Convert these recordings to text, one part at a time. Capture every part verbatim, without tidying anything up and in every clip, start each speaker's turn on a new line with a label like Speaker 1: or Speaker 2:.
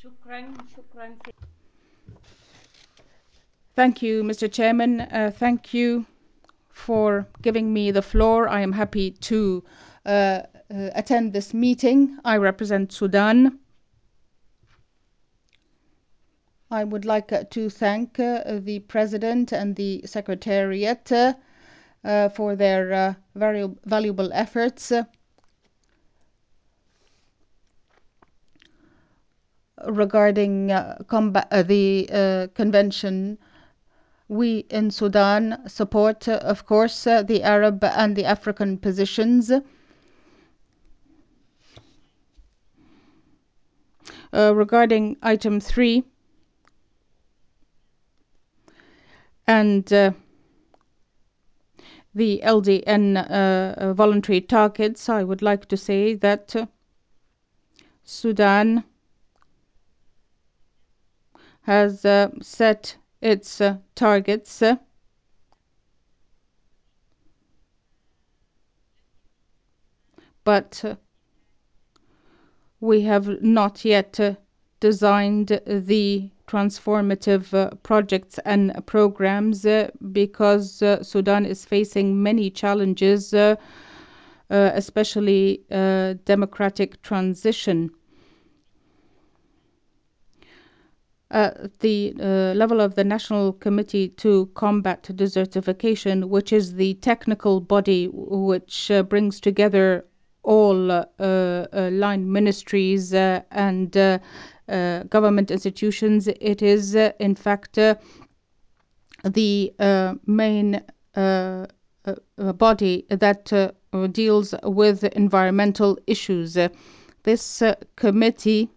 Speaker 1: Thank you, Mister Chairman. Uh, thank you for giving me the floor. I am happy to uh, uh, attend this meeting. I represent Sudan. I would like uh, to thank uh, the President and the Secretariat uh, uh, for their uh, very valuable efforts uh, regarding uh, combat, uh, the uh, convention. We in Sudan support, uh, of course, uh, the Arab and the African positions. Uh, regarding item three and uh, the L D N uh, voluntary targets, I would like to say that uh, Sudan has uh, set its uh, targets uh, but uh, we have not yet uh, designed the transformative uh, projects and programs uh, because uh, Sudan is facing many challenges, uh, uh, especially uh, democratic transition. Uh, the uh, level of the National Committee to Combat Desertification, which is the technical body which uh, brings together all uh, uh, line ministries uh, and uh, uh, government institutions. It is, uh, in fact, uh, the uh, main uh, uh, body that uh, deals with environmental issues. Uh, this uh, committee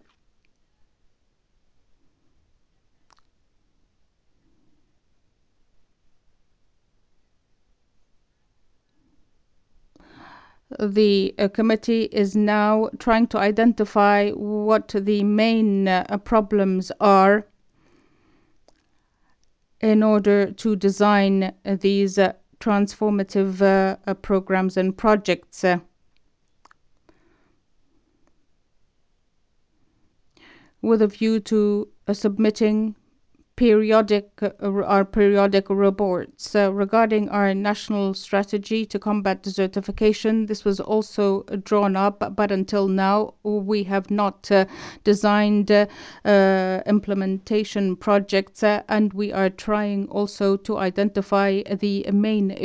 Speaker 1: The uh, committee is now trying to identify what the main uh, problems are in order to design uh, these uh, transformative uh, uh, programs and projects. Uh, with a view to uh, submitting periodic uh, our periodic reports uh, regarding our national strategy to combat desertification. This was also drawn up, but until now we have not uh, designed uh, uh, implementation projects, uh, and we are trying also to identify the main